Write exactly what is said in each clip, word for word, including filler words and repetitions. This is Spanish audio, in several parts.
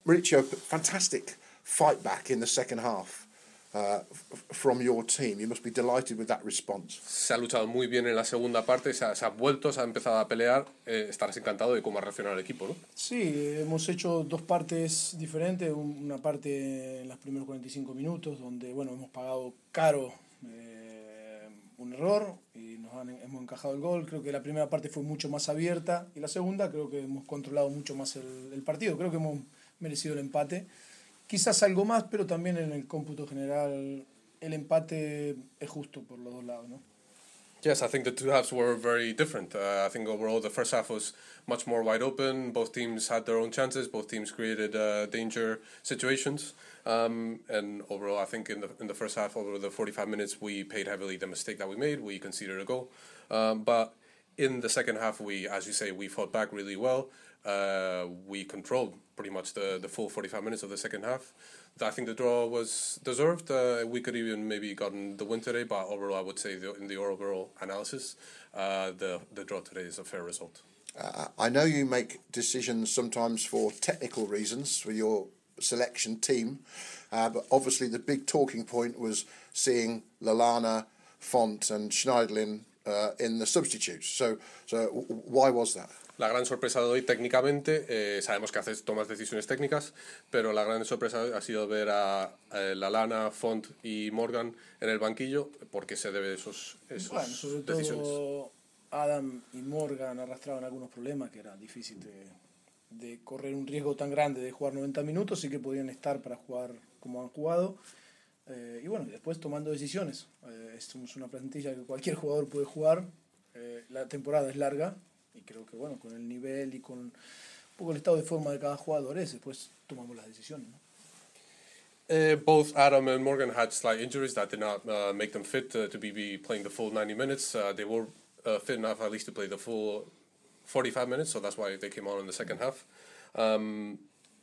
Mauricio, fantastic fight back in the second half uh, from your team. You must be delighted with that response. Se ha luchado muy bien en la segunda parte, se ha, se ha vuelto, se ha empezado a pelear. Eh, estarás encantado de cómo ha reaccionado el equipo, ¿no? Sí, hemos hecho dos partes diferentes. Una parte en los primeros cuarenta y cinco minutos, donde bueno, hemos pagado caro eh, un error y nos han, hemos encajado el gol. Creo que la primera parte fue mucho más abierta y la segunda creo que hemos controlado mucho más el, el partido. Creo que hemos merecido el empate. Quizás algo más, pero también en el cómputo general el empate es justo por los dos lados, ¿no? Yes, I think the two halves were very different. Uh, I think overall the first half was much more wide open. Both teams had their own chances. Both teams created uh, danger situations. Um, and overall, I think in the in the first half, over the forty-five minutes, we paid heavily the mistake that we made. We conceded a goal. Um, but in the second half, we, as you say, we fought back really well. Uh, we controlled pretty much the, the full forty-five minutes of the second half. I think the draw was deserved. Uh, we could even maybe gotten the win today, but overall, I would say the, in the overall analysis, uh, the the draw today is a fair result. Uh, I know you make decisions sometimes for technical reasons for your selection team, uh, but obviously the big talking point was seeing Lallana, Font, and Schneiderlin uh, in the substitutes. So, so why was that? La gran sorpresa de hoy técnicamente, eh, sabemos que haces tomas decisiones técnicas, pero la gran sorpresa ha sido ver a, a Lallana, Font y Morgan en el banquillo. ¿Por qué se debe a esos, esos bueno, sobre decisiones? Todo Adam y Morgan arrastraban algunos problemas que era difícil de, de correr un riesgo tan grande de jugar noventa minutos y que podían estar para jugar como han jugado. Eh, y bueno, después tomando decisiones. Eh, somos una plantilla que cualquier jugador puede jugar. Eh, la temporada es larga. Y creo que bueno, con el nivel y con un poco el estado de forma de cada jugador es, después tomamos las decisiones, ¿no? Uh, both Adam and Morgan had slight injuries that did not uh, make them fit uh, to be, be playing the full ninety minutes. Uh, they were uh, fit enough at least to play the full forty-five minutes, so that's why they came on in the second half. Um,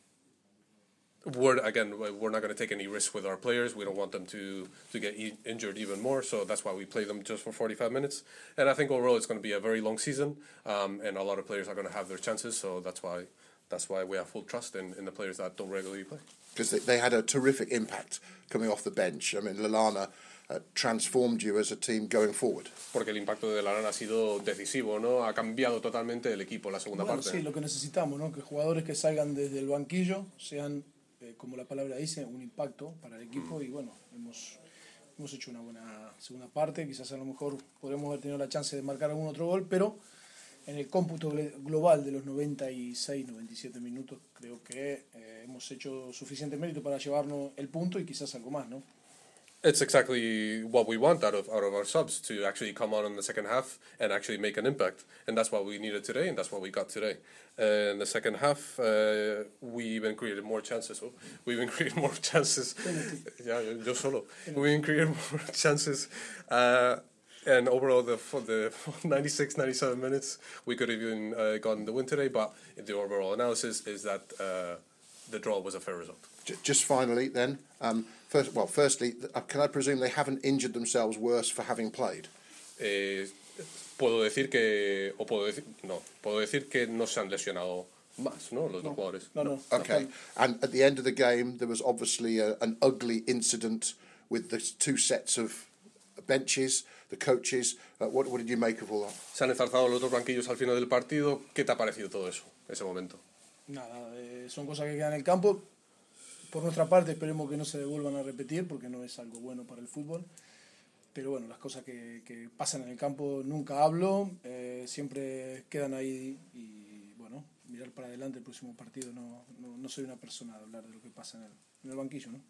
We're, again, we're not going to take any risk with our players. We don't want them to, to get e- injured even more, so that's why we play them just for forty-five minutes. And I think overall it's going to be a very long season, um, and a lot of players are going to have their chances, so that's why that's why we have full trust in, in the players that don't regularly play. Because they, they had a terrific impact coming off the bench. I mean, Lallana uh, transformed you as a team going forward. Porque el impacto de Lallana ha sido decisivo, ¿no? Ha cambiado totalmente el equipo la segunda bueno, parte. Sí, lo que necesitamos, ¿no? Que jugadores que salgan desde el banquillo sean Eh, como la palabra dice, un impacto para el equipo y bueno, hemos, hemos hecho una buena segunda parte, quizás a lo mejor podremos haber tenido la chance de marcar algún otro gol, pero en el cómputo global de los noventa y seis, noventa y siete minutos creo que eh, hemos hecho suficiente mérito para llevarnos el punto y quizás algo más, ¿no? It's exactly what we want out of out of our subs, to actually come on in the second half and actually make an impact, and that's what we needed today, and that's what we got today. Uh, in the second half, uh, we even created more chances. Oh, we even created more chances. yeah, yo solo. We even created more chances. Uh, and overall, the for the ninety-six, ninety-seven minutes, we could have even uh, gotten the win today. But the overall analysis is that uh, the draw was a fair result. Just finally, then, um, first, well, firstly, can I presume they haven't injured themselves worse for having played? Eh, puedo decir que, o puedo decir, no, puedo decir que no se han lesionado más, ¿no? Los no, dos jugadores. No, no. Okay. And at the end of the game, there was obviously a, an ugly incident with the two sets of benches, the coaches. Uh, what, what did you make of all that? Se han enzarzado los dos banquillos al final del partido. ¿Qué te ha parecido todo eso, ese momento? Nada, eh, son cosas que quedan en el campo. Por nuestra parte esperemos que no se vuelvan a repetir porque no es algo bueno para el fútbol. Pero bueno, las cosas que, que pasan en el campo nunca hablo, eh, siempre quedan ahí y bueno, mirar para adelante el próximo partido. No, no, no soy una persona de hablar de lo que pasa en el, en el banquillo, ¿no?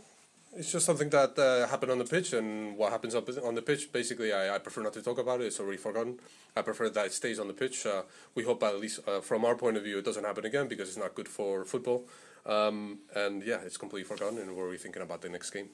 It's just something that uh, happened on the pitch, and what happens up on the pitch, basically, I, I prefer not to talk about it. It's already forgotten. I prefer that it stays on the pitch. Uh, we hope, at least uh, from our point of view, it doesn't happen again because it's not good for football. Um, and yeah, it's completely forgotten, and we're rethinking about the next game.